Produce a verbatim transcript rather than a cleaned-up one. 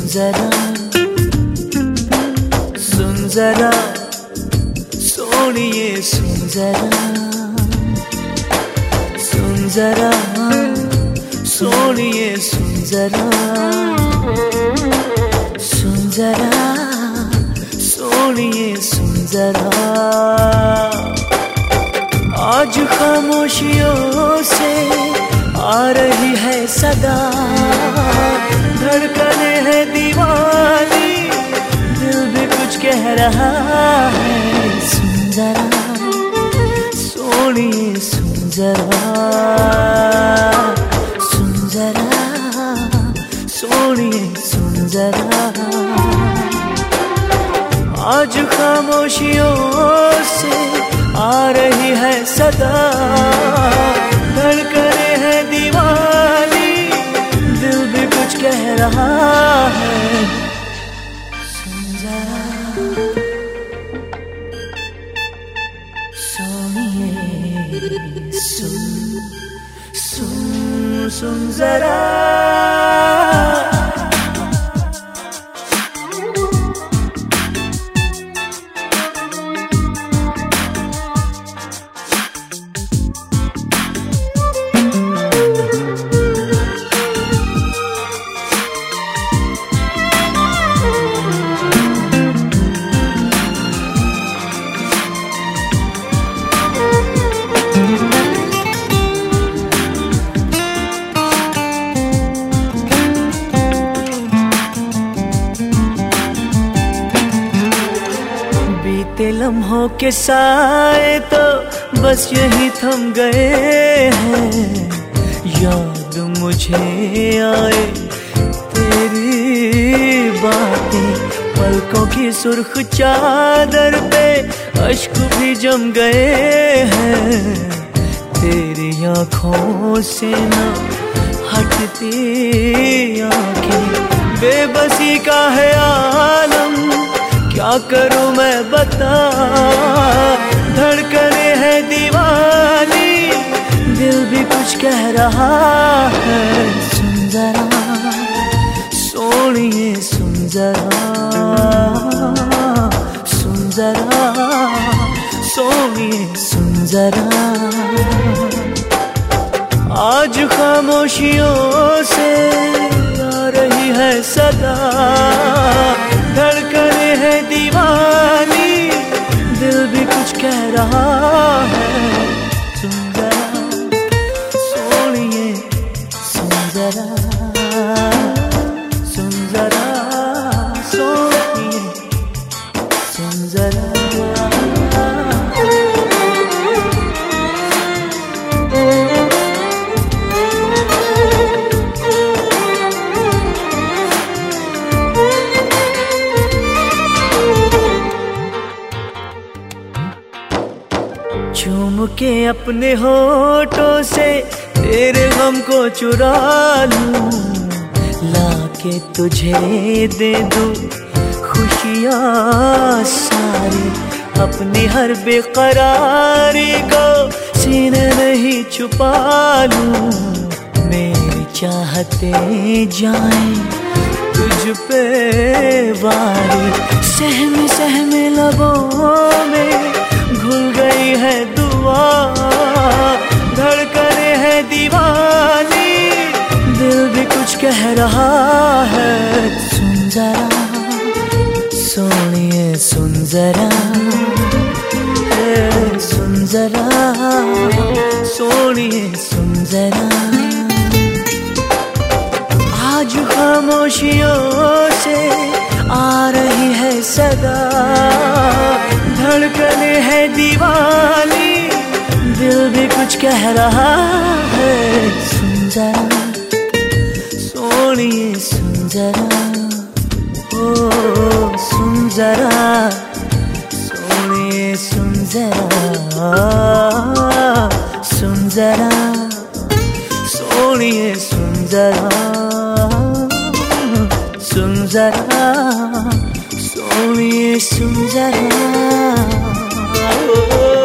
जरा, सुन जरा सोनिए, सुन जरा, सुन जरा सोनिए, सुन जरा, सुन जरा सोनिए, सुन जरा। आज खामोशियों से आ रही है सदा, धड़कने है दीवानी, दिल भी कुछ कह रहा है। सुन जरा सोनिए, सुन जरा, सुन जरा सोनिए, सुन जरा। आज खामोशियों से आ रही है सदा, धड़कने है दीवानी, दिल भी कुछ कह रहा है। सुन जरा सोनिए, सुन सुन सुन जरा। बीते लम्हों के साए तो बस यही थम गए हैं, याद मुझे आए तेरी बातें, पलकों की सुर्ख चादर पे अश्क भी जम गए हैं। तेरी आँखों से ना हटती आँखें, बेबसी का है आलम, क्या करूं मैं बता। धड़कने है दीवानी, दिल भी कुछ कह रहा है। सुन जरा सोनिए, सुन जरा, सुन जरा सोनिए, सुन जरा। आज खामोशियों से आ रही है सदा, धड़कने है दीवानी, दिल भी कुछ कह रहा है। सुन जरा सोनिए, सुन जरा, सुन जरा सोनिए, सुन जरा। चूम के अपने होठों से तेरे गम को चुरा लूं, लाके तुझे दे दूं खुशियाँ सारी, अपनी हर बेकरारी को सीने नहीं छुपा लूं। मेरी चाहते जाएं तुझ पे वारी, सहमे सहमे लबों में घुल गई है दुआ। धड़कने है दीवानी, दिल भी कुछ कह रहा है। सुन जरा सोनिए, सुन जरा, सुन जरा सोनिए, सुन जरा। आज खामोशियों से आ रही है सदा, धड़कने है दीवानी, दिल भी कुछ कह रहा है। सुन जरा सोनिए, सुन जरा, ओ सुन जरा सोनिए, सुन जरा, सुन जरा सोनिए, सुन जरा, सुन जरा सोनिए, सुन जरा।